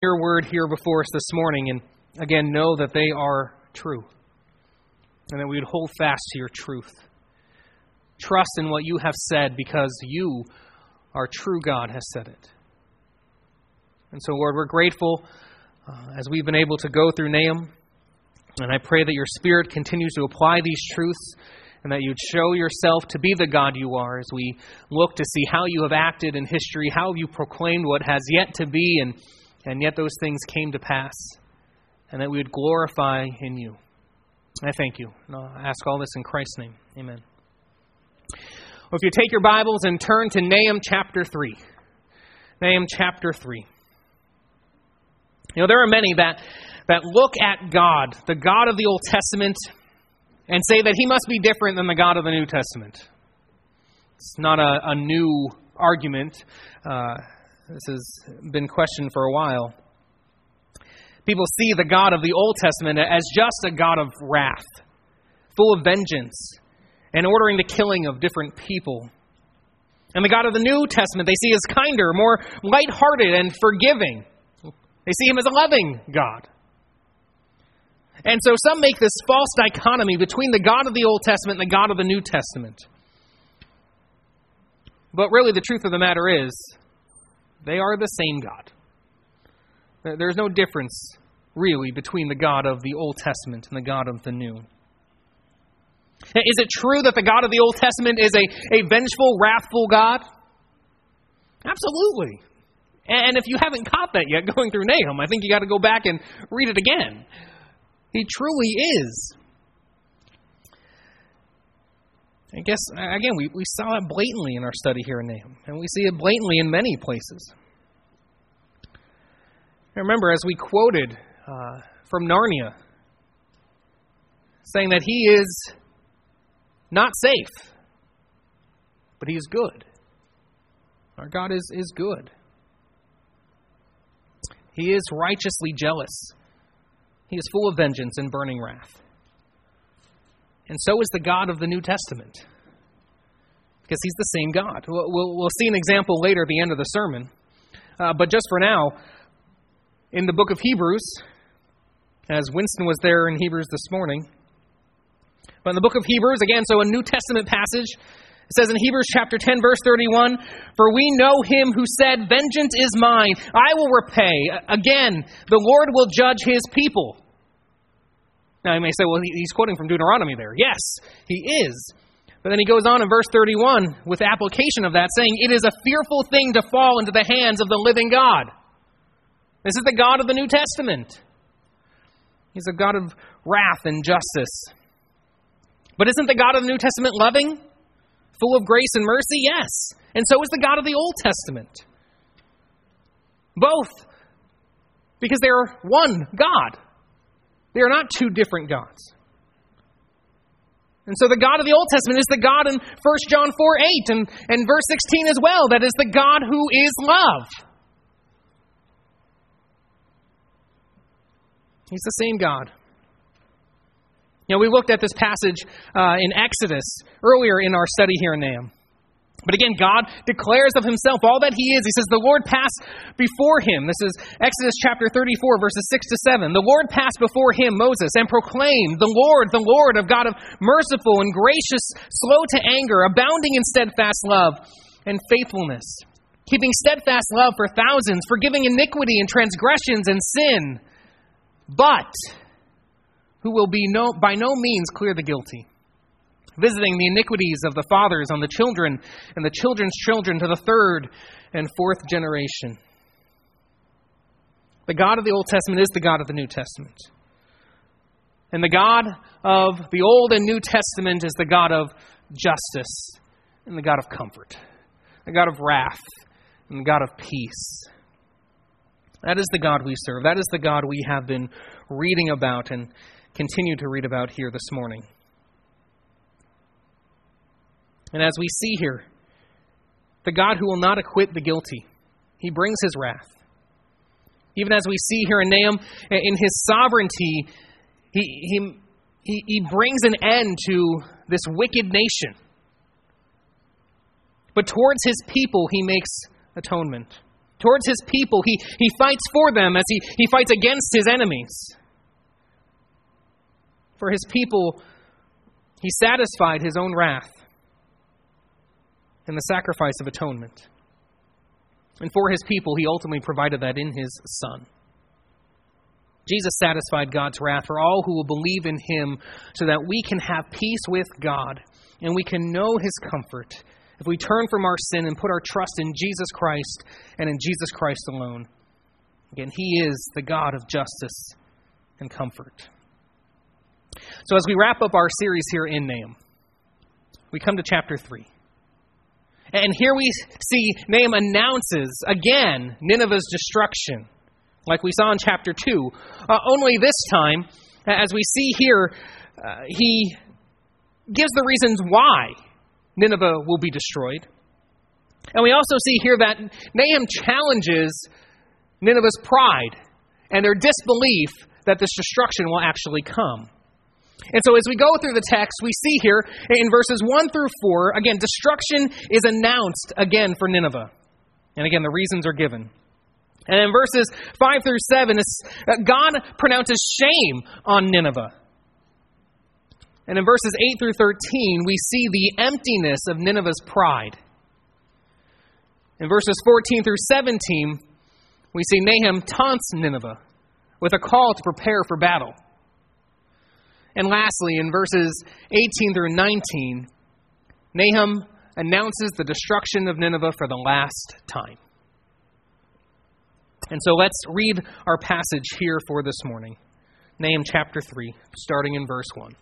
your word here before us this morning, and again, know that they are true, and that we would hold fast to your truth. Trust in what you have said, because you, our true God, has said it. And so, Lord, we're grateful as we've been able to go through Nahum, and I pray that your Spirit continues to apply these truths, and that you'd show yourself to be the God you are as we look to see how you have acted in history, how you proclaimed what has yet to be, and yet those things came to pass, and that we would glorify in you. I thank you. And I'll ask all this in Christ's name. Amen. Well, if you take your Bibles and turn to Nahum chapter 3. Nahum chapter 3. You know, there are many that look at God, the God of the Old Testament, and say that he must be different than the God of the New Testament. It's not a new argument. This has been questioned for a while. People see the God of the Old Testament as just a God of wrath, full of vengeance, and ordering the killing of different people. And the God of the New Testament they see as kinder, more lighthearted, and forgiving. They see him as a loving God. And so some make this false dichotomy between the God of the Old Testament and the God of the New Testament. But really the truth of the matter is, they are the same God. There's no difference, really, between the God of the Old Testament and the God of the New. Is it true that the God of the Old Testament is a vengeful, wrathful God? Absolutely. And if you haven't caught that yet going through Nahum, I think you got to go back and read it again. He truly is. I guess, again, we saw it blatantly in our study here in Nahum, and we see it blatantly in many places. I remember as we quoted from Narnia, saying that he is not safe, but he is good. Our God is good. He is righteously jealous. He is full of vengeance and burning wrath. And so is the God of the New Testament, because he's the same God. We'll see an example later at the end of the sermon. But just for now, in the book of Hebrews, as Winston was there in Hebrews this morning, but in the book of Hebrews, again, so a New Testament passage, it says in Hebrews chapter 10, verse 31, "For we know him who said, 'Vengeance is mine, I will repay.' Again, the Lord will judge his people." Now you may say, well, he's quoting from Deuteronomy there. Yes, he is. But then he goes on in verse 31 with the application of that, saying, "It is a fearful thing to fall into the hands of the living God." This is the God of the New Testament. He's a God of wrath and justice. But isn't the God of the New Testament loving? Full of grace and mercy? Yes. And so is the God of the Old Testament. Both. Because they are one God. They are not two different gods. And so the God of the Old Testament is the God in 1 John 4:8 and verse 16 as well. That is the God who is love. He's the same God. You know, we looked at this passage in Exodus earlier in our study here in Nahum. But again, God declares of himself all that he is. He says, the Lord passed before him. This is Exodus chapter 34, verses 6 to 7. The Lord passed before him, Moses, and proclaimed, the Lord, a God of merciful and gracious, slow to anger, abounding in steadfast love and faithfulness, keeping steadfast love for thousands, forgiving iniquity and transgressions and sin, but who will by no means clear the guilty, visiting the iniquities of the fathers on the children and the children's children to the third and fourth generation. The God of the Old Testament is the God of the New Testament. And the God of the Old and New Testament is the God of justice and the God of comfort, the God of wrath and the God of peace. That is the God we serve. That is the God we have been reading about and continue to read about here this morning. And as we see here, the God who will not acquit the guilty, he brings his wrath. Even as we see here in Nahum, in his sovereignty, he brings an end to this wicked nation. But towards his people, he makes atonement. Towards his people, he fights for them as he fights against his enemies. For his people, he satisfied his own wrath in the sacrifice of atonement. And for his people, he ultimately provided that in his Son. Jesus satisfied God's wrath for all who will believe in him so that we can have peace with God and we can know his comfort if we turn from our sin and put our trust in Jesus Christ and in Jesus Christ alone. Again, he is the God of justice and comfort. So as we wrap up our series here in Nahum, we come to chapter 3. And here we see Nahum announces again Nineveh's destruction, like we saw in chapter 2. Only this time, as we see here, he gives the reasons why Nineveh will be destroyed. And we also see here that Nahum challenges Nineveh's pride and their disbelief that this destruction will actually come. And so as we go through the text, we see here in verses 1 through 4, again, destruction is announced again for Nineveh. And again, the reasons are given. And in verses 5 through 7, God pronounces shame on Nineveh. And in verses 8 through 13, we see the emptiness of Nineveh's pride. In verses 14 through 17, we see Nahum taunts Nineveh with a call to prepare for battle. And lastly, in verses 18 through 19, Nahum announces the destruction of Nineveh for the last time. And so let's read our passage here for this morning. Nahum chapter 3, starting in verse 1.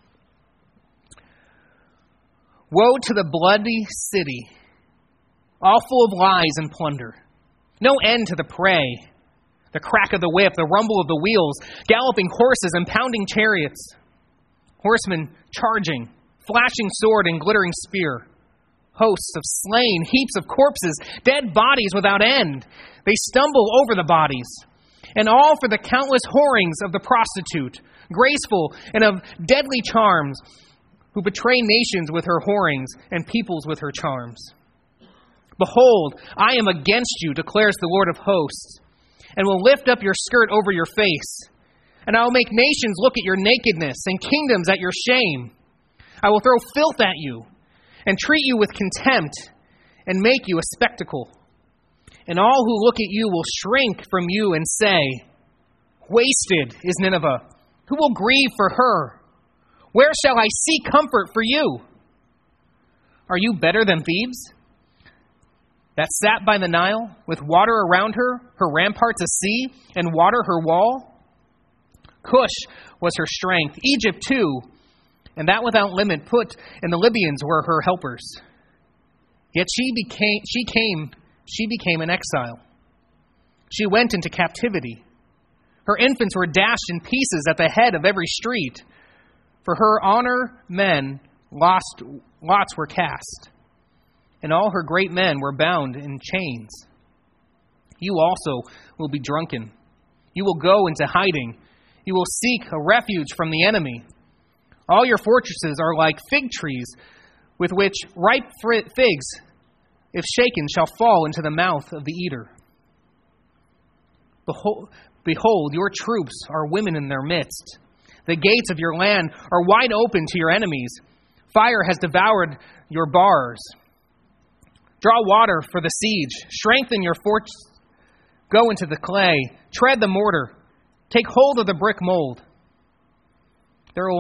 Woe to the bloody city, all full of lies and plunder. No end to the prey, the crack of the whip, the rumble of the wheels, galloping horses and pounding chariots. Horsemen charging, flashing sword and glittering spear. Hosts of slain, heaps of corpses, dead bodies without end. They stumble over the bodies. And all for the countless whorings of the prostitute, graceful and of deadly charms, who betray nations with her whorings and peoples with her charms. Behold, I am against you, declares the Lord of hosts, and will lift up your skirt over your face. And I will make nations look at your nakedness and kingdoms at your shame. I will throw filth at you and treat you with contempt and make you a spectacle. And all who look at you will shrink from you and say, wasted is Nineveh. Who will grieve for her? Where shall I seek comfort for you? Are you better than Thebes, that sat by the Nile, with water around her, her ramparts a sea, and water her wall? Cush was her strength, Egypt too, and that without limit put, and the Libyans were her helpers. Yet she became an exile. She went into captivity. Her infants were dashed in pieces at the head of every street. For her honor men lots were cast, and all her great men were bound in chains. You also will be drunken. You will go into hiding. You will seek a refuge from the enemy. All your fortresses are like fig trees, with which ripe figs, if shaken, shall fall into the mouth of the eater. Behold, your troops are women in their midst. The gates of your land are wide open to your enemies. Fire has devoured your bars. Draw water for the siege. Strengthen your forts. Go into the clay. Tread the mortar. Take hold of the brick mold. There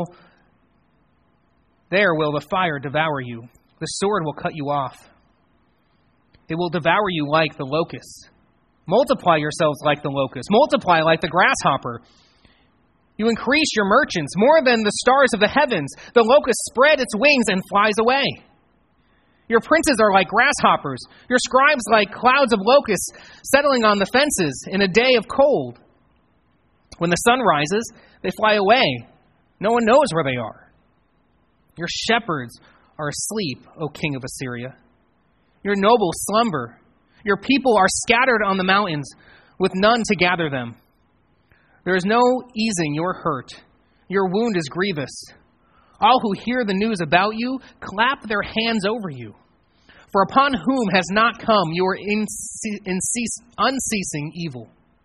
will the fire devour you. The sword will cut you off. It will devour you like the locust. Multiply yourselves like the locust. Multiply like the grasshopper. You increase your merchants more than the stars of the heavens. The locust spread its wings and flies away. Your princes are like grasshoppers. Your scribes like clouds of locusts settling on the fences in a day of cold. When the sun rises, they fly away. No one knows where they are. Your shepherds are asleep, O king of Assyria. Your nobles slumber. Your people are scattered on the mountains, with none to gather them. There is no easing your hurt. Your wound is grievous. All who hear the news about you clap their hands over you. For upon whom has not come your unceasing evil?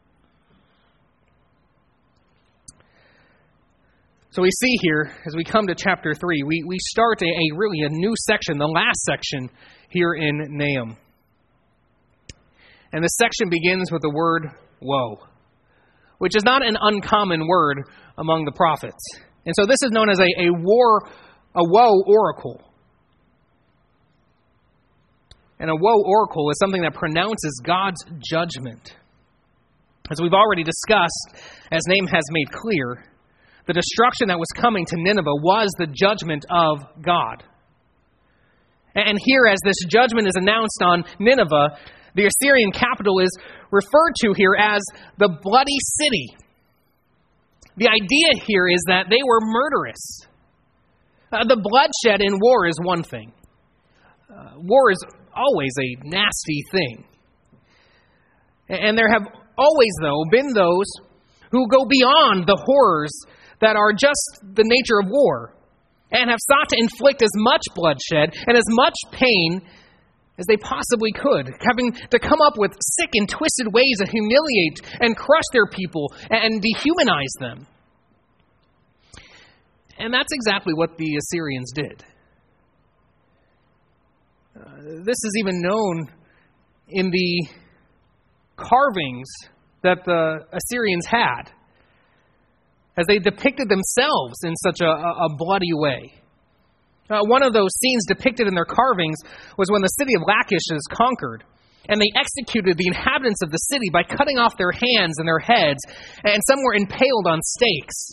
So we see here, as we come to chapter 3, we start really a new section, the last section here in Nahum. And this section begins with the word woe, which is not an uncommon word among the prophets. And so this is known as a woe oracle. And a woe oracle is something that pronounces God's judgment. As we've already discussed, as Nahum has made clear, the destruction that was coming to Nineveh was the judgment of God. And here, as this judgment is announced on Nineveh, the Assyrian capital is referred to here as the bloody city. The idea here is that they were murderous. The bloodshed in war is one thing. War is always a nasty thing. And there have always, though, been those who go beyond the horrors that are just the nature of war and have sought to inflict as much bloodshed and as much pain as they possibly could, having to come up with sick and twisted ways to humiliate and crush their people and dehumanize them. And that's exactly what the Assyrians did. This is even known in the carvings that the Assyrians had, as they depicted themselves in such a bloody way. One of those scenes depicted in their carvings was when the city of Lachish is conquered, and they executed the inhabitants of the city by cutting off their hands and their heads, and some were impaled on stakes.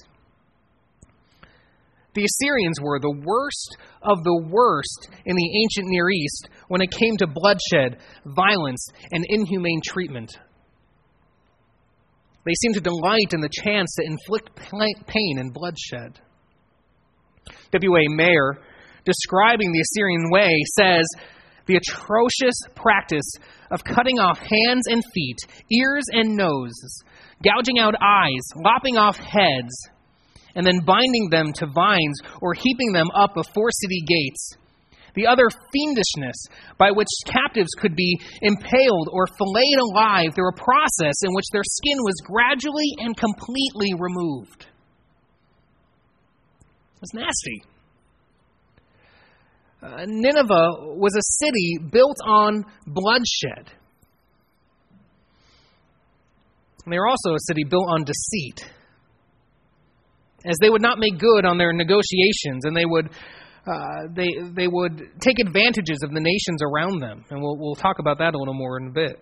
The Assyrians were the worst of the worst in the ancient Near East when it came to bloodshed, violence, and inhumane treatment. They seem to delight in the chance to inflict pain and bloodshed. W.A. Mayer, describing the Assyrian way, says, "The atrocious practice of cutting off hands and feet, ears and noses, gouging out eyes, lopping off heads, and then binding them to vines or heaping them up before city gates. The other fiendishness by which captives could be impaled or filleted alive through a process in which their skin was gradually and completely removed." It's nasty. Nineveh was a city built on bloodshed. And they were also a city built on deceit, as they would not make good on their negotiations, and they would take advantages of the nations around them. And we'll talk about that a little more in a bit.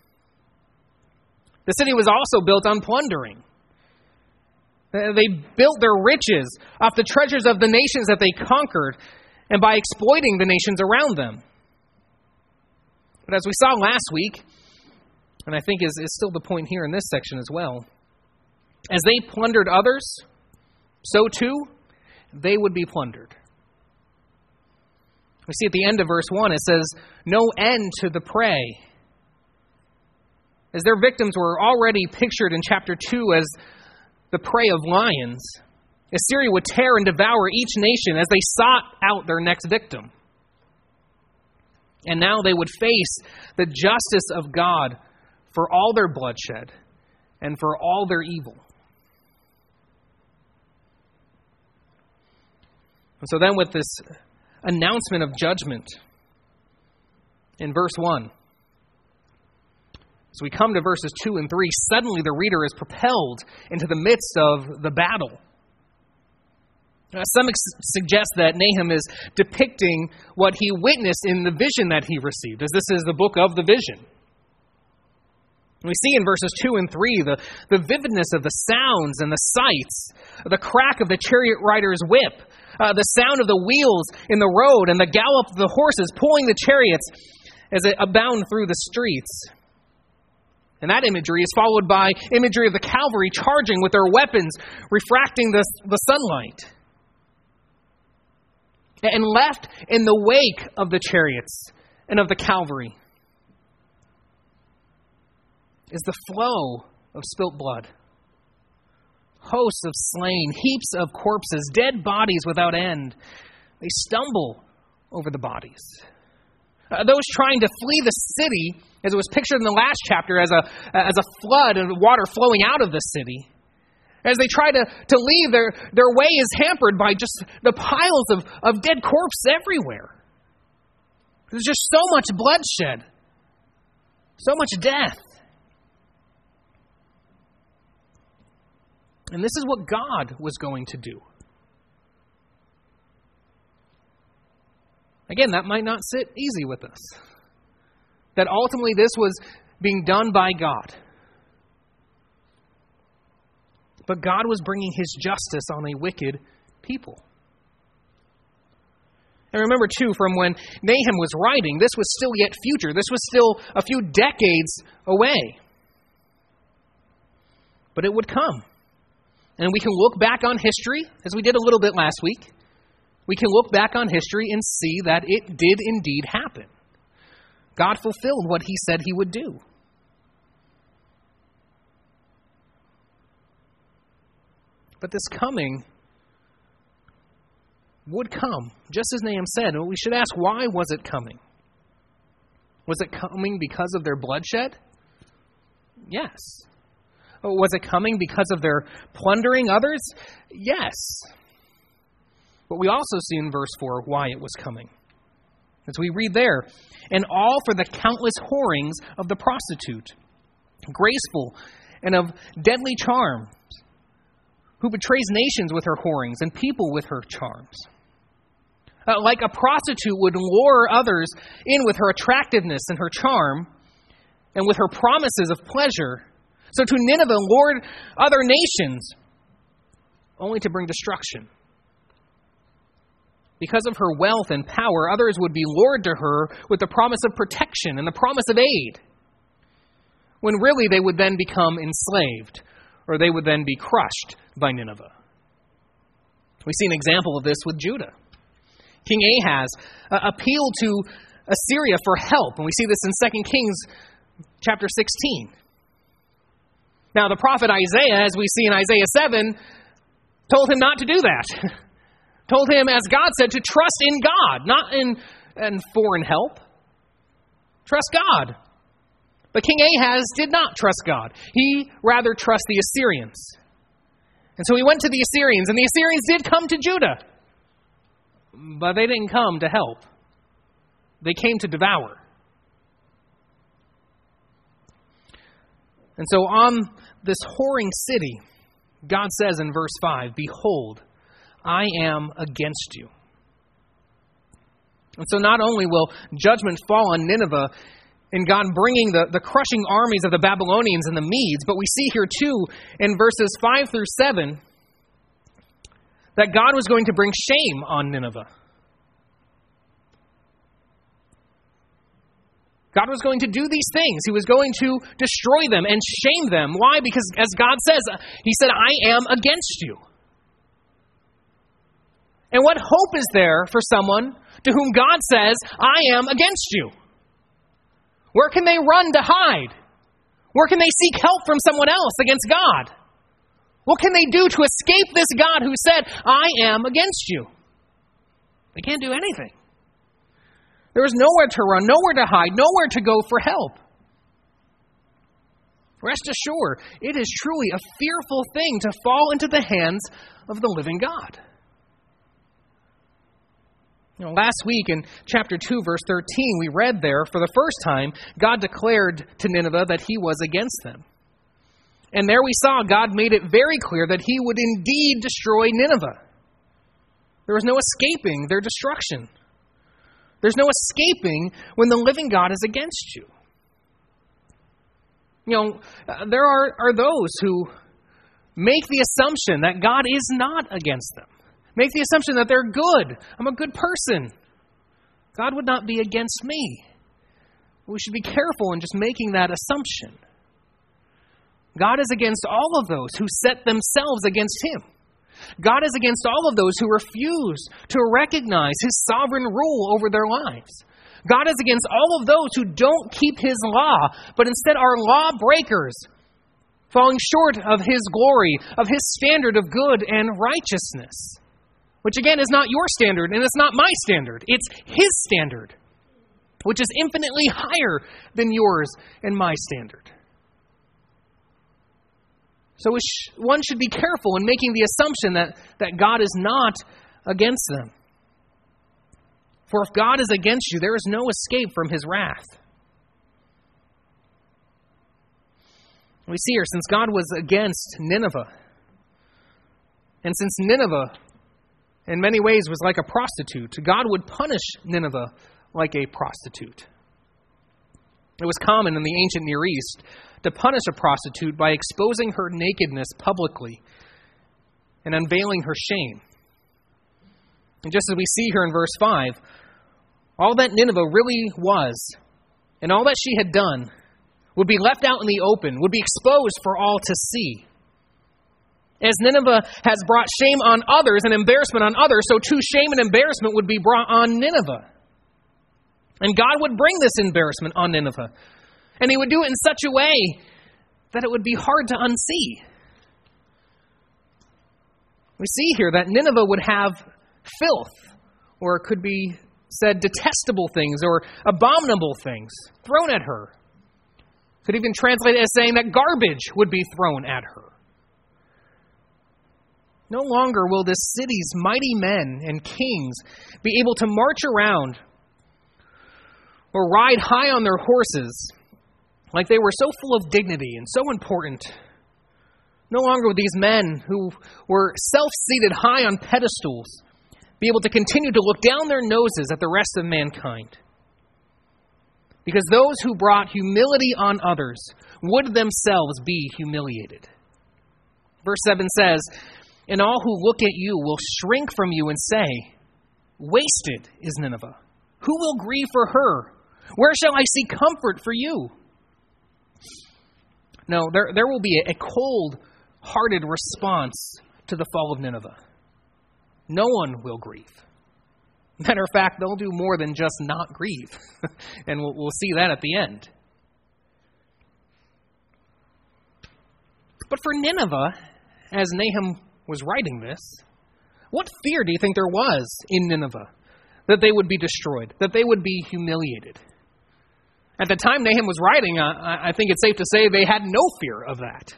The city was also built on plundering. They built their riches off the treasures of the nations that they conquered and by exploiting the nations around them. But as we saw last week, and I think is still the point here in this section as well, as they plundered others, so too they would be plundered. We see at the end of verse 1, it says, "No end to the prey." As their victims were already pictured in chapter 2 as the prey of lions, Assyria would tear and devour each nation as they sought out their next victim. And now they would face the justice of God for all their bloodshed and for all their evil. And so then with this announcement of judgment in verse 1, as we come to verses 2 and 3, suddenly the reader is propelled into the midst of the battle. Some suggest that Nahum is depicting what he witnessed in the vision that he received, as this is the book of the vision. We see in verses 2 and 3 the vividness of the sounds and the sights, the crack of the chariot rider's whip, the sound of the wheels in the road, and the gallop of the horses pulling the chariots as they abound through the streets. And that imagery is followed by imagery of the cavalry charging with their weapons, refracting the sunlight. And left in the wake of the chariots and of the cavalry is the flow of spilt blood. Hosts of slain, heaps of corpses, dead bodies without end. They stumble over the bodies. Those trying to flee the city, as it was pictured in the last chapter, as a flood and water flowing out of the city. As they try to leave, their way is hampered by just the piles of dead corpses everywhere. There's just so much bloodshed, so much death. And this is what God was going to do. Again, that might not sit easy with us. That ultimately this was being done by God. But God was bringing His justice on a wicked people. And remember, too, from when Nahum was writing, this was still yet future. This was still a few decades away. But it would come. And we can look back on history, as we did a little bit last week. We can look back on history and see that it did indeed happen. God fulfilled what He said He would do. But this coming would come, just as Nahum said. And we should ask, why was it coming? Was it coming because of their bloodshed? Yes. Was it coming because of their plundering others? Yes. But we also see in verse 4 why it was coming. As we read there, and all for the countless whorings of the prostitute, graceful and of deadly charms, who betrays nations with her whorings and people with her charms. Like a prostitute would lure others in with her attractiveness and her charm, and with her promises of pleasure, so to Nineveh lured other nations, only to bring destruction. Because of her wealth and power, others would be lured to her with the promise of protection and the promise of aid, when really they would then become enslaved, or they would then be crushed by Nineveh. We see an example of this with Judah. King Ahaz appealed to Assyria for help, and we see this in 2 Kings chapter 16. Now, the prophet Isaiah, as we see in Isaiah 7, told him not to do that. Told him, as God said, to trust in God, not in foreign help. Trust God. But King Ahaz did not trust God. He rather trusted the Assyrians. And so he went to the Assyrians, and the Assyrians did come to Judah. But they didn't come to help. They came to devour. And so on this whoring city, God says in verse 5, "Behold, I am against you." And so not only will judgment fall on Nineveh, and God bringing the crushing armies of the Babylonians and the Medes, but we see here too in verses 5 through 7 that God was going to bring shame on Nineveh. God was going to do these things. He was going to destroy them and shame them. Why? Because as God says, He said, "I am against you." And what hope is there for someone to whom God says, "I am against you"? Where can they run to hide? Where can they seek help from someone else against God? What can they do to escape this God who said, "I am against you"? They can't do anything. There is nowhere to run, nowhere to hide, nowhere to go for help. Rest assured, it is truly a fearful thing to fall into the hands of the living God. Last week in chapter 2, verse 13, we read there, for the first time, God declared to Nineveh that He was against them. And there we saw God made it very clear that He would indeed destroy Nineveh. There was no escaping their destruction. There's no escaping when the living God is against you. There are those who make the assumption that God is not against them. Make the assumption that they're good. I'm a good person. God would not be against me. We should be careful in just making that assumption. God is against all of those who set themselves against Him. God is against all of those who refuse to recognize His sovereign rule over their lives. God is against all of those who don't keep His law, but instead are lawbreakers, falling short of His glory, of His standard of good and righteousness. Which again is not your standard, and it's not my standard. It's His standard. which is infinitely higher than yours and my standard. So one should be careful in making the assumption that God is not against them. For if God is against you, there is no escape from his wrath. We see here, since God was against Nineveh, and since Nineveh in many ways was like a prostitute, God would punish Nineveh like a prostitute. It was common in the ancient Near East to punish a prostitute by exposing her nakedness publicly and unveiling her shame. And just as we see here in verse 5, all that Nineveh really was and all that she had done would be left out in the open, would be exposed for all to see. As Nineveh has brought shame on others and embarrassment on others, so too shame and embarrassment would be brought on Nineveh. And God would bring this embarrassment on Nineveh. And he would do it in such a way that it would be hard to unsee. We see here that Nineveh would have filth, or it could be said detestable things or abominable things thrown at her. Could even translate it as saying that garbage would be thrown at her. No longer will this city's mighty men and kings be able to march around or ride high on their horses like they were so full of dignity and so important. No longer would these men who were self-seated high on pedestals be able to continue to look down their noses at the rest of mankind. Because those who brought humility on others would themselves be humiliated. Verse 7 says, "And all who look at you will shrink from you and say, 'Wasted is Nineveh. Who will grieve for her? Where shall I see comfort for you?'" No, there will be a cold-hearted response to the fall of Nineveh. No one will grieve. Matter of fact, they'll do more than just not grieve. And we'll see that at the end. But for Nineveh, as Nahum was writing this, what fear do you think there was in Nineveh? That they would be destroyed, that they would be humiliated. At the time Nahum was writing, I think it's safe to say they had no fear of that.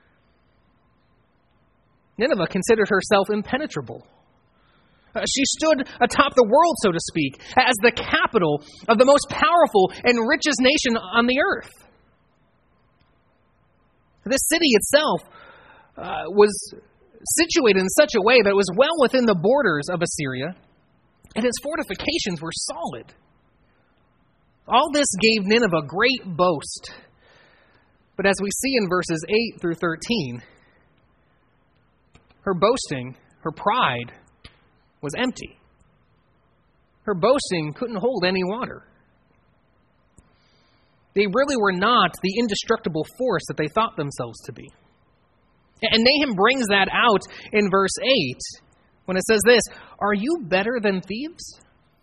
Nineveh considered herself impenetrable. She stood atop the world, so to speak, as the capital of the most powerful and richest nation on the earth. This city itself was situated in such a way that it was well within the borders of Assyria, and its fortifications were solid. All this gave Nineveh great boast. But as we see in verses 8 through 13, her boasting, her pride, was empty. Her boasting couldn't hold any water. They really were not the indestructible force that they thought themselves to be. And Nahum brings that out in verse 8 when it says this, "Are you better than Thebes?"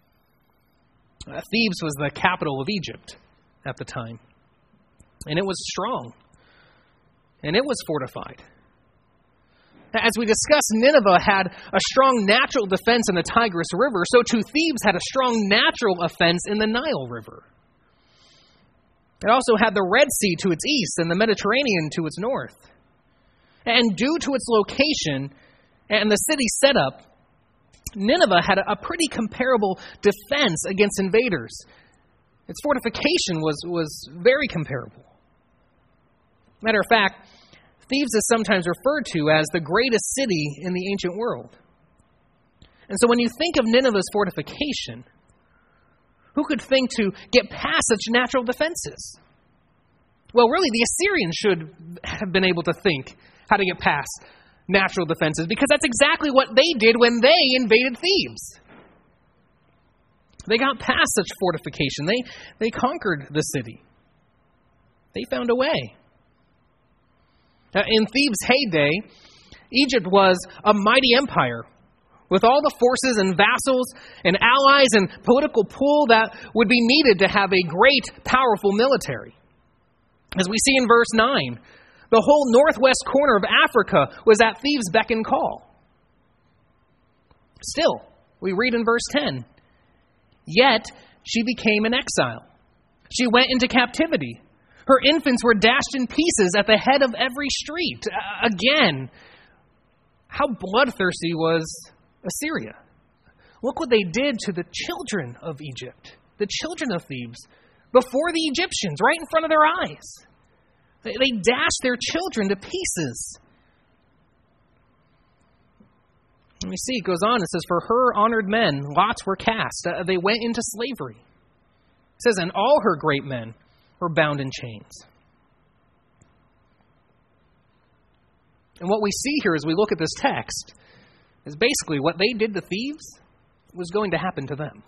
Thebes was the capital of Egypt at the time. And it was strong. And it was fortified. As we discussed, Nineveh had a strong natural defense in the Tigris River, so too Thebes had a strong natural defense in the Nile River. It also had the Red Sea to its east and the Mediterranean to its north. And due to its location and the city setup, Nineveh had a pretty comparable defense against invaders. Its fortification was very comparable. Matter of fact, Thebes is sometimes referred to as the greatest city in the ancient world. And so when you think of Nineveh's fortification, who could think to get past such natural defenses? Well, really, the Assyrians should have been able to think how to get past natural defenses, because that's exactly what they did when they invaded Thebes. They got past such fortification. They conquered the city. They found a way. In Thebes' heyday, Egypt was a mighty empire with all the forces and vassals and allies and political pull that would be needed to have a great, powerful military. As we see in verse 9, the whole northwest corner of Africa was at Thebes' beck and call. Still, we read in verse 10, "Yet she became an exile. She went into captivity. Her infants were dashed in pieces at the head of every street. Again, how bloodthirsty was Assyria? Look what they did to the children of Egypt, the children of Thebes, before the Egyptians, right in front of their eyes. They dashed their children to pieces. And we see, it goes on, it says, for her honored men, lots were cast. They went into slavery. It says, and all her great men were bound in chains. And what we see here as we look at this text is basically what they did to Thebes was going to happen to them.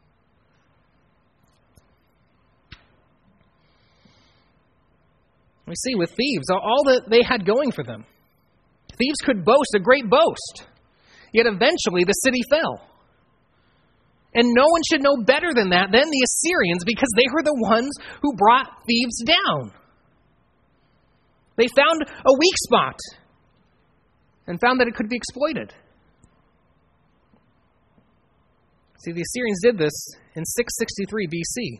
We see with Thebes, all that they had going for them. Thebes could boast a great boast, yet eventually the city fell. And no one should know better than that than the Assyrians, because they were the ones who brought Thebes down. They found a weak spot and found that it could be exploited. See, the Assyrians did this in 663 BC.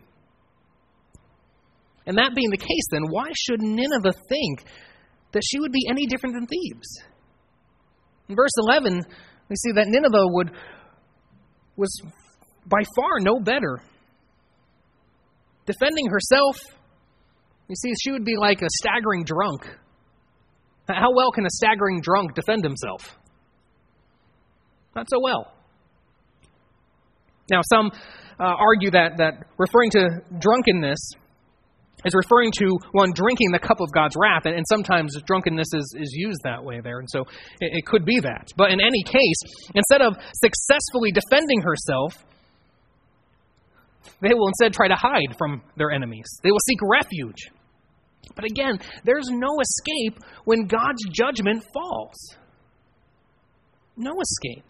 And that being the case, then, why should Nineveh think that she would be any different than Thebes? In verse 11, we see that Nineveh was by far no better. Defending herself, you see, she would be like a staggering drunk. How well can a staggering drunk defend himself? Not so well. Now, some argue that referring to drunkenness is referring to one drinking the cup of God's wrath, and sometimes drunkenness is used that way there, and so it could be that. But in any case, instead of successfully defending herself, they will instead try to hide from their enemies. They will seek refuge. But again, there's no escape when God's judgment falls. No escape.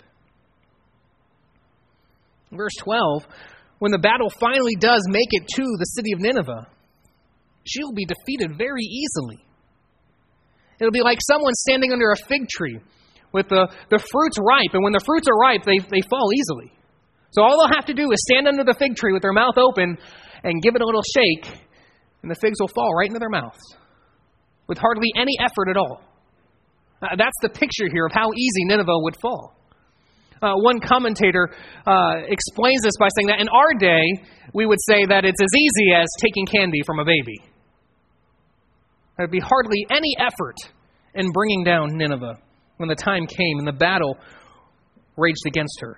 Verse 12, when the battle finally does make it to the city of Nineveh, she'll be defeated very easily. It'll be like someone standing under a fig tree with the fruits ripe. And when the fruits are ripe, they fall easily. So all they'll have to do is stand under the fig tree with their mouth open and give it a little shake, and the figs will fall right into their mouths with hardly any effort at all. That's the picture here of how easy Nineveh would fall. One commentator explains this by saying that in our day, we would say that it's as easy as taking candy from a baby. There'd be hardly any effort in bringing down Nineveh when the time came and the battle raged against her.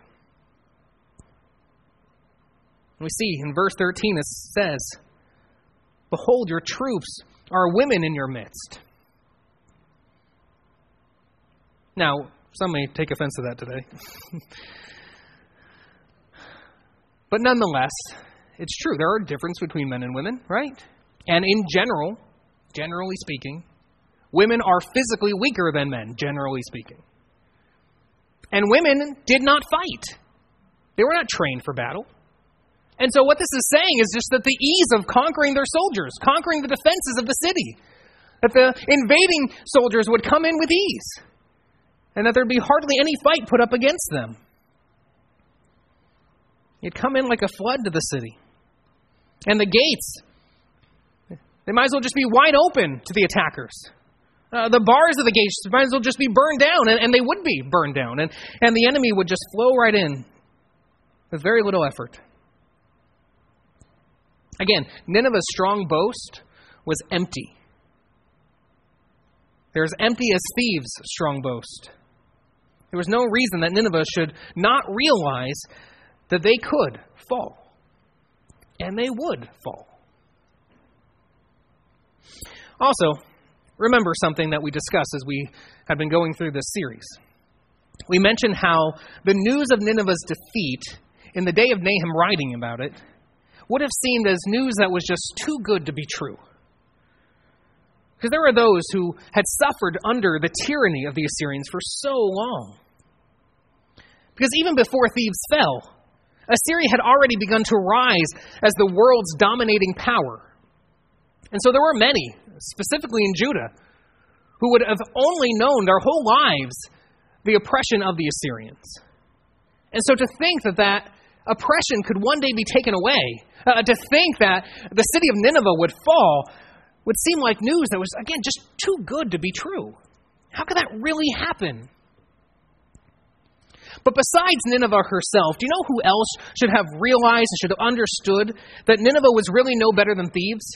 We see in verse 13 it says, behold, your troops are women in your midst. Now, some may take offense to that today. But nonetheless, it's true. There are a difference between men and women, right? And in general, generally speaking, women are physically weaker than men, generally speaking. And women did not fight. They were not trained for battle. And so what this is saying is just that the ease of conquering their soldiers, conquering the defenses of the city, that the invading soldiers would come in with ease, and that there'd be hardly any fight put up against them. You'd come in like a flood to the city. And the gates, they might as well just be wide open to the attackers. The bars of the gates might as well just be burned down, and they would be burned down. And the enemy would just flow right in with very little effort. Again, Nineveh's strong boast was empty. They're as empty as Thebes' strong boast. There was no reason that Nineveh should not realize that they could fall. And they would fall. Also, remember something that we discussed as we have been going through this series. We mentioned how the news of Nineveh's defeat in the day of Nahum writing about it would have seemed as news that was just too good to be true. Because there were those who had suffered under the tyranny of the Assyrians for so long. Because even before Thebes fell, Assyria had already begun to rise as the world's dominating power. And so there were many, specifically in Judah, who would have only known their whole lives the oppression of the Assyrians. And so to think that oppression could one day be taken away. To think that the city of Nineveh would fall would seem like news that was, again, just too good to be true. How could that really happen? But besides Nineveh herself, do you know who else should have realized and should have understood that Nineveh was really no better than thieves?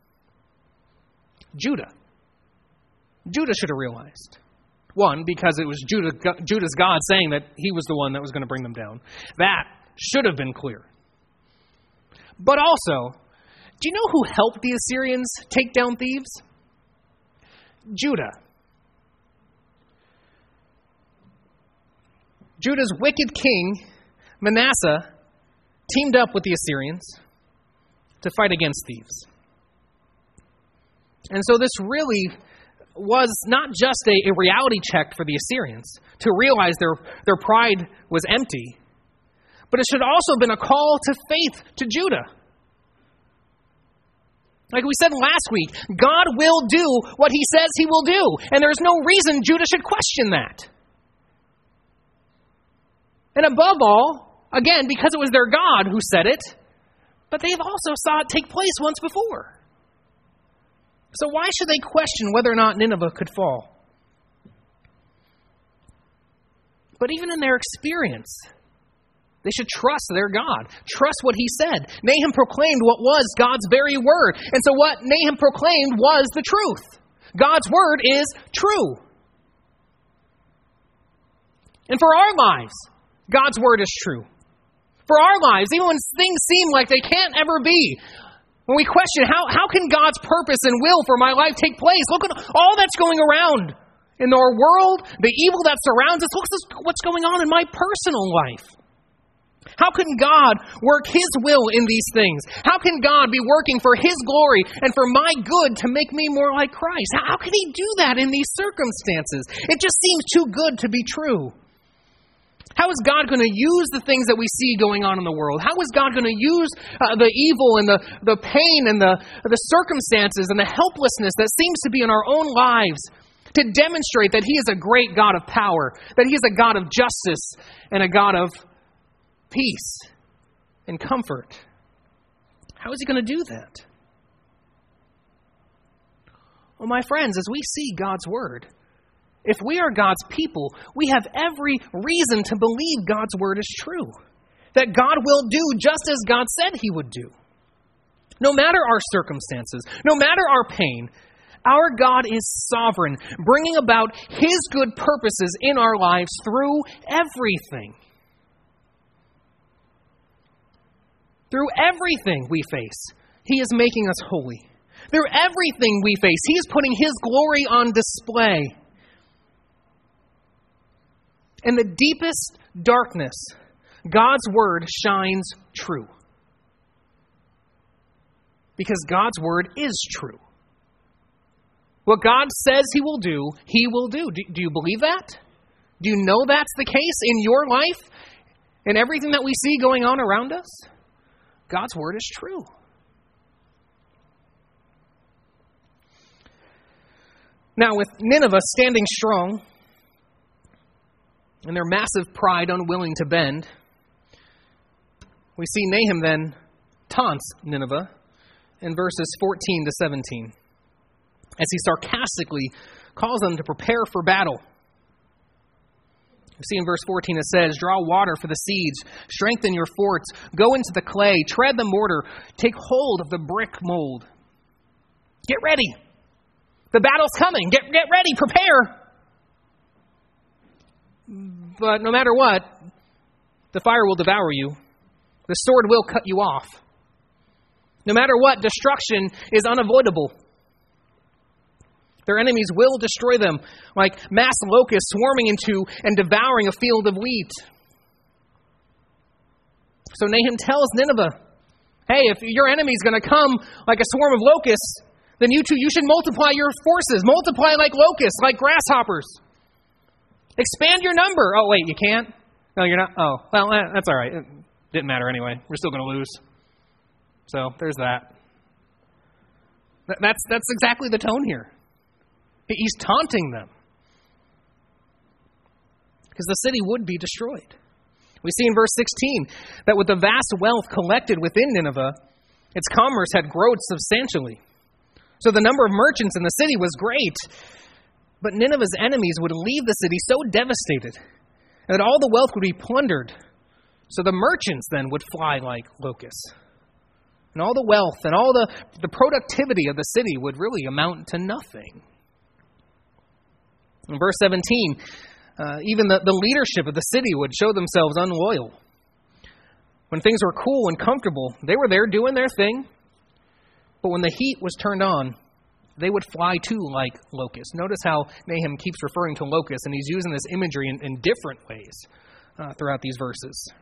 Judah. Judah should have realized. One, because it was Judah's God saying that he was the one that was going to bring them down. That should have been clear. But also, do you know who helped the Assyrians take down thieves? Judah. Judah's wicked king, Manasseh, teamed up with the Assyrians to fight against thieves. And so this really was not just a reality check for the Assyrians to realize their pride was empty, but it should also have been a call to faith to Judah. Like we said last week, God will do what he says he will do, and there's no reason Judah should question that. And above all, again, because it was their God who said it, but they've also saw it take place once before. So why should they question whether or not Nineveh could fall? But even in their experience, they should trust their God. Trust what he said. Nahum proclaimed what was God's very word. And so what Nahum proclaimed was the truth. God's word is true. And for our lives, God's word is true. For our lives, even when things seem like they can't ever be, when we question how can God's purpose and will for my life take place? Look at all that's going around in our world, the evil that surrounds us. Look at what's going on in my personal life. How can God work his will in these things? How can God be working for his glory and for my good to make me more like Christ? How can he do that in these circumstances? It just seems too good to be true. How is God going to use the things that we see going on in the world? How is God going to use the evil and the pain and the circumstances and the helplessness that seems to be in our own lives to demonstrate that he is a great God of power, that he is a God of justice and a God of peace and comfort? How is he going to do that? Well, my friends, as we see God's word, if we are God's people, we have every reason to believe God's word is true. That God will do just as God said he would do. No matter our circumstances, no matter our pain, our God is sovereign, bringing about his good purposes in our lives through everything. Through everything we face, he is making us holy. Through everything we face, he is putting his glory on display. In the deepest darkness, God's word shines true. Because God's word is true. What God says he will do, he will do. Do you believe that? Do you know that's the case in your life? In everything that we see going on around us? God's word is true. Now, with Nineveh standing strong, and their massive pride unwilling to bend, we see Nahum then taunts Nineveh in verses 14 to 17, as he sarcastically calls them to prepare for battle. We see in verse 14 it says, "Draw water for the siege, strengthen your forts, go into the clay, tread the mortar, take hold of the brick mold." Get ready. The battle's coming. Get ready, prepare. But no matter what, the fire will devour you. The sword will cut you off. No matter what, destruction is unavoidable. Their enemies will destroy them like mass locusts swarming into and devouring a field of wheat. So Nahum tells Nineveh, hey, if your enemy is going to come like a swarm of locusts, then you should multiply your forces. Multiply like locusts, like grasshoppers. Expand your number. Oh, wait, you can't? No, you're not? Oh, well, that's all right. It didn't matter anyway. We're still going to lose. So there's that. That's exactly the tone here. He's taunting them. Because the city would be destroyed. We see in verse 16 that with the vast wealth collected within Nineveh, its commerce had grown substantially. So the number of merchants in the city was great. But Nineveh's enemies would leave the city so devastated that all the wealth would be plundered. So the merchants then would fly like locusts. And all the wealth and all the productivity of the city would really amount to nothing. In verse 17, even the leadership of the city would show themselves unloyal. When things were cool and comfortable, they were there doing their thing. But when the heat was turned on, they would fly too like locusts. Notice how Nahum keeps referring to locusts, and he's using this imagery in different ways throughout these verses.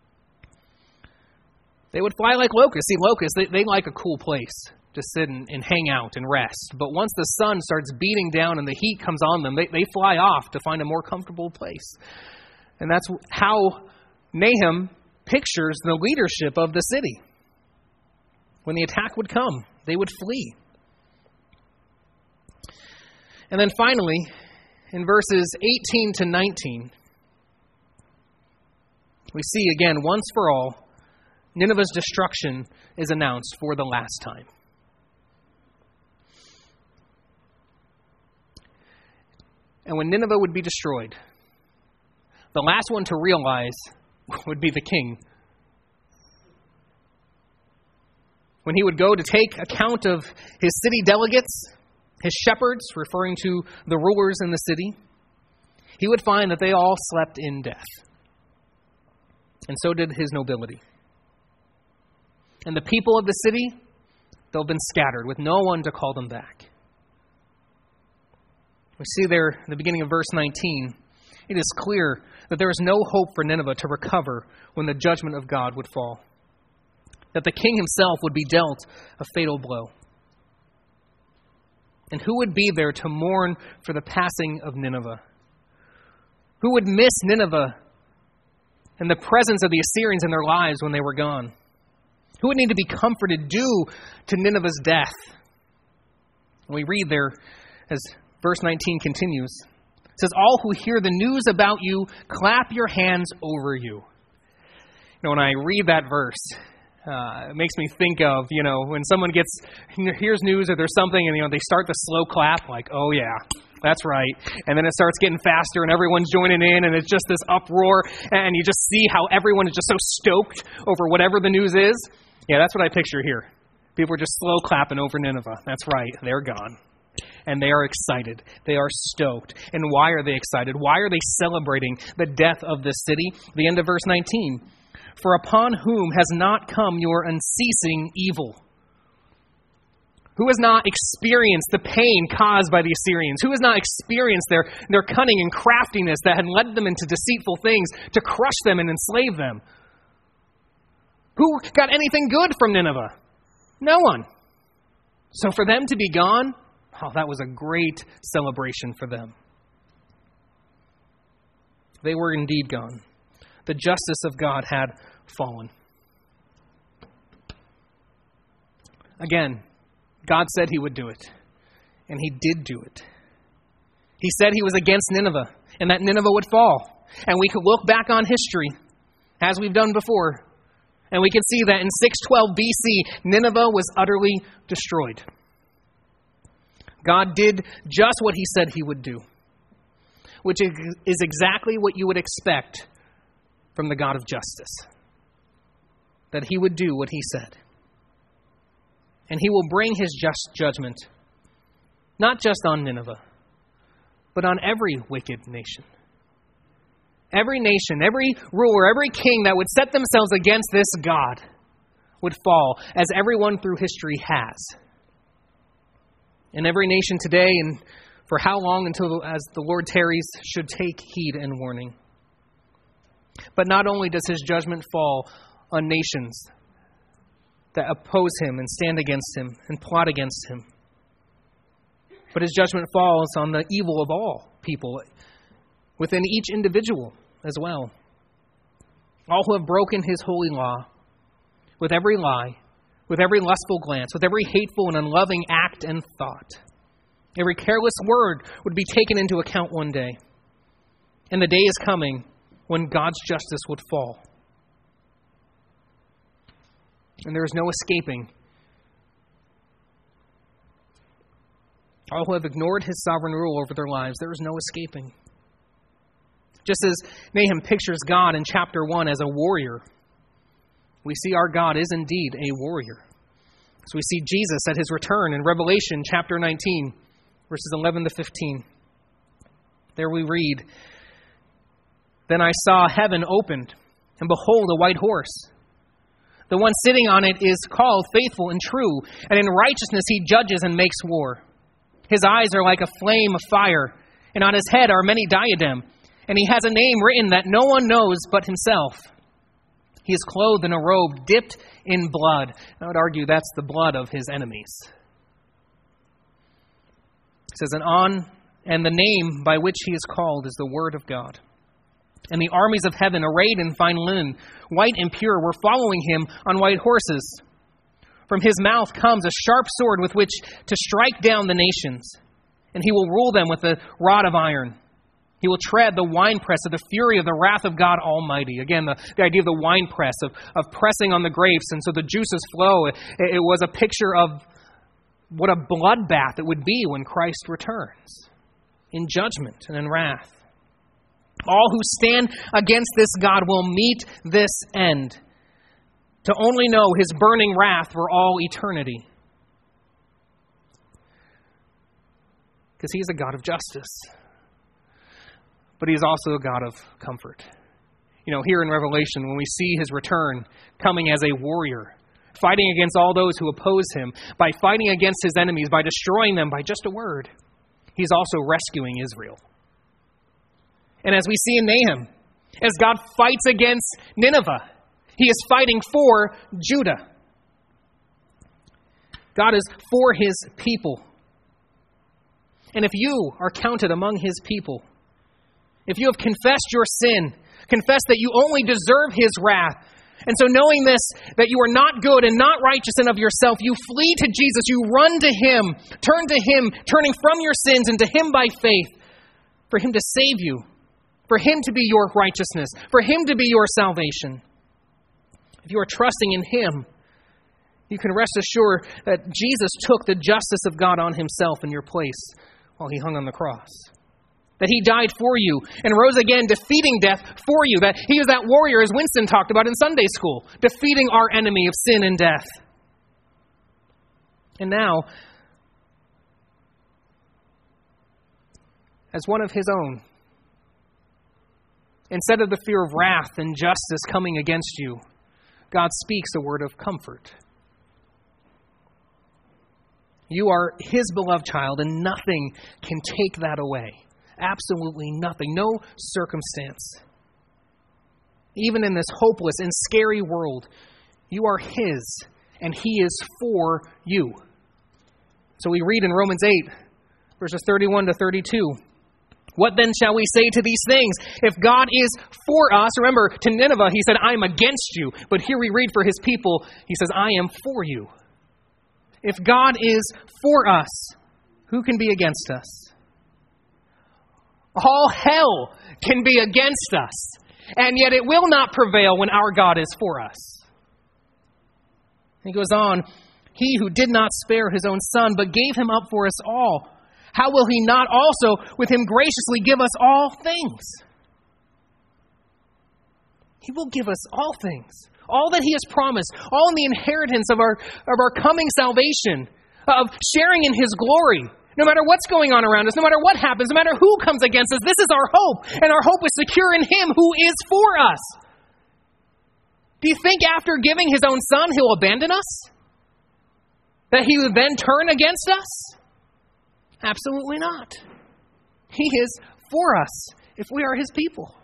They would fly like locusts. See, locusts, they like a cool place to sit and hang out and rest. But once the sun starts beating down and the heat comes on them, they fly off to find a more comfortable place. And that's how Nahum pictures the leadership of the city. When the attack would come, they would flee. And then finally, in verses 18 to 19, we see again, once for all, Nineveh's destruction is announced for the last time. And when Nineveh would be destroyed, the last one to realize would be the king. When he would go to take account of his city delegates, his shepherds, referring to the rulers in the city, he would find that they all slept in death. And so did his nobility. And the people of the city, they've been scattered with no one to call them back. We see there in the beginning of verse 19, it is clear that there is no hope for Nineveh to recover when the judgment of God would fall. That the king himself would be dealt a fatal blow. And who would be there to mourn for the passing of Nineveh? Who would miss Nineveh and the presence of the Assyrians in their lives when they were gone? Who would need to be comforted due to Nineveh's death? And we read there, as verse 19 continues, it says, "All who hear the news about you, clap your hands over you." When I read that verse, it makes me think of, when someone hears news or there's something and, they start the slow clap, like, oh yeah, that's right. And then it starts getting faster and everyone's joining in and it's just this uproar and you just see how everyone is just so stoked over whatever the news is. Yeah, that's what I picture here. People are just slow clapping over Nineveh. That's right. They're gone. And they are excited. They are stoked. And why are they excited? Why are they celebrating the death of this city? The end of verse 19. "For upon whom has not come your unceasing evil?" Who has not experienced the pain caused by the Assyrians? Who has not experienced their cunning and craftiness that had led them into deceitful things to crush them and enslave them? Who got anything good from Nineveh? No one. So for them to be gone, that was a great celebration for them. They were indeed gone. The justice of God had fallen. Again, God said he would do it, and he did do it. He said he was against Nineveh, and that Nineveh would fall. And we could look back on history, as we've done before, and we can see that in 612 BC, Nineveh was utterly destroyed. God did just what he said he would do, which is exactly what you would expect from the God of justice. That he would do what he said. And he will bring his just judgment, not just on Nineveh, but on every wicked nation. Every nation, every ruler, every king that would set themselves against this God would fall, as everyone through history has. And every nation today, and for how long until as the Lord tarries, should take heed and warning. But not only does his judgment fall on nations that oppose him and stand against him and plot against him, but his judgment falls on the evil of all people within each individual as well. All who have broken his holy law with every lie, with every lustful glance, with every hateful and unloving act and thought. Every careless word would be taken into account one day. And the day is coming when God's justice would fall. And there is no escaping. All who have ignored his sovereign rule over their lives, there is no escaping. Just as Nahum pictures God in chapter 1 as a warrior, we see our God is indeed a warrior. So we see Jesus at his return in Revelation chapter 19, verses 11 to 15. There we read, "Then I saw heaven opened, and behold, a white horse. The one sitting on it is called Faithful and True, and in righteousness he judges and makes war. His eyes are like a flame of fire, and on his head are many diadems, and he has a name written that no one knows but himself. He is clothed in a robe dipped in blood." I would argue that's the blood of his enemies. It says, and the name by which he is called is the Word of God. And the armies of heaven, arrayed in fine linen, white and pure, were following him on white horses. From his mouth comes a sharp sword with which to strike down the nations, and he will rule them with a rod of iron. He will tread the winepress of the fury of the wrath of God Almighty. Again, the idea of the winepress, of pressing on the grapes, and so the juices flow. It was a picture of what a bloodbath it would be when Christ returns, in judgment and in wrath. All who stand against this God will meet this end, to only know his burning wrath for all eternity. Because he is a God of justice. But he is also a God of comfort. Here in Revelation, when we see his return coming as a warrior, fighting against all those who oppose him, by fighting against his enemies, by destroying them by just a word, he's also rescuing Israel. And as we see in Nahum, as God fights against Nineveh, he is fighting for Judah. God is for his people. And if you are counted among his people, if you have confessed your sin, confessed that you only deserve his wrath, and so knowing this, that you are not good and not righteous and of yourself, you flee to Jesus, you run to him, turn to him, turning from your sins and to him by faith, for him to save you, for him to be your righteousness, for him to be your salvation. If you are trusting in him, you can rest assured that Jesus took the justice of God on himself in your place while he hung on the cross. That he died for you and rose again, defeating death for you. That he is that warrior, as Winston talked about in Sunday school, defeating our enemy of sin and death. And now, as one of his own, instead of the fear of wrath and justice coming against you, God speaks a word of comfort. You are his beloved child, and nothing can take that away. Absolutely nothing. No circumstance. Even in this hopeless and scary world, you are his, and he is for you. So we read in Romans 8, verses 31 to 32. What then shall we say to these things? If God is for us, remember, to Nineveh, he said, I am against you. But here we read for his people, he says, I am for you. If God is for us, who can be against us? All hell can be against us, and yet it will not prevail when our God is for us. He goes on, he who did not spare his own son, but gave him up for us all, how will he not also with him graciously give us all things? He will give us all things, all that he has promised, all in the inheritance of our coming salvation, of sharing in his glory. No matter what's going on around us, no matter what happens, no matter who comes against us, this is our hope. And our hope is secure in him who is for us. Do you think after giving his own son, he'll abandon us? That he would then turn against us? Absolutely not. He is for us if we are his people.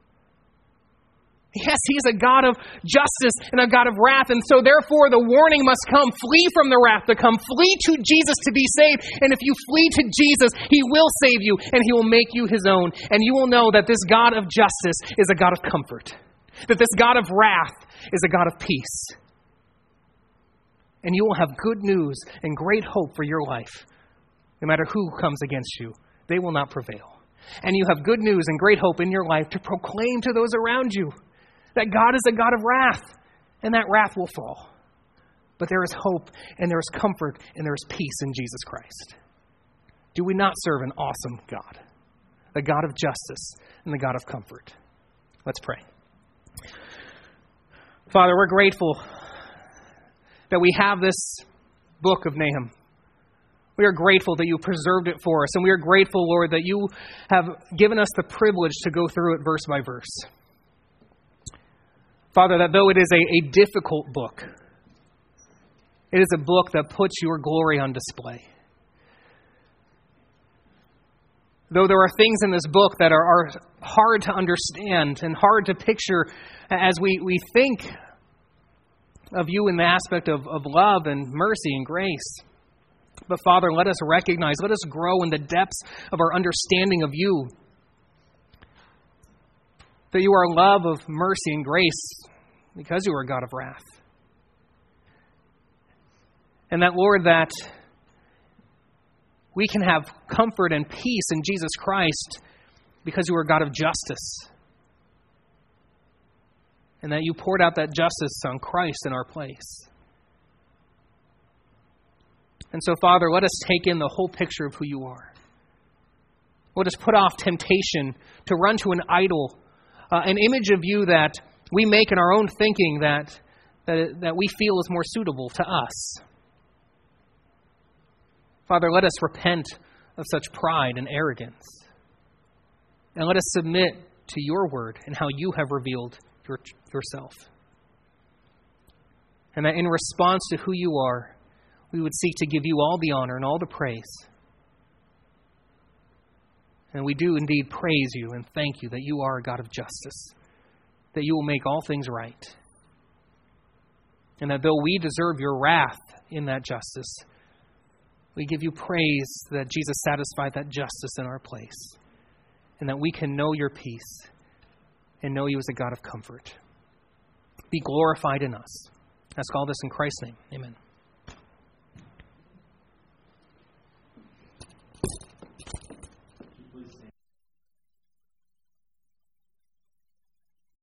Yes, he is a God of justice and a God of wrath. And so therefore the warning must come. Flee from the wrath to come. Flee to Jesus to be saved. And if you flee to Jesus, he will save you and he will make you his own. And you will know that this God of justice is a God of comfort. That this God of wrath is a God of peace. And you will have good news and great hope for your life. No matter who comes against you, they will not prevail. and you have good news and great hope in your life to proclaim to those around you that God is a God of wrath, and that wrath will fall. But there is hope, and there is comfort, and there is peace in Jesus Christ. Do we not serve an awesome God, the God of justice and the God of comfort? Let's pray. Father, we're grateful that we have this book of Nahum. We are grateful that you preserved it for us, and we are grateful, Lord, that you have given us the privilege to go through it verse by verse. Father, that though it is a difficult book, it is a book that puts your glory on display. Though there are things in this book that are hard to understand and hard to picture as we think of you in the aspect of love and mercy and grace. But Father, let us recognize, let us grow in the depths of our understanding of you. That you are love of mercy and grace because you are a God of wrath. And that, Lord, that we can have comfort and peace in Jesus Christ because you are God of justice. And that you poured out that justice on Christ in our place. And so, Father, let us take in the whole picture of who you are. Let us put off temptation to run to an idol, an image of you that we make in our own thinking that we feel is more suitable to us. Father, let us repent of such pride and arrogance. And let us submit to your word and how you have revealed yourself. And that in response to who you are, we would seek to give you all the honor and all the praise. And we do indeed praise you and thank you that you are a God of justice, that you will make all things right. And that though we deserve your wrath in that justice, we give you praise that Jesus satisfied that justice in our place, and that we can know your peace and know you as a God of comfort. Be glorified in us. I ask all this in Christ's name. Amen.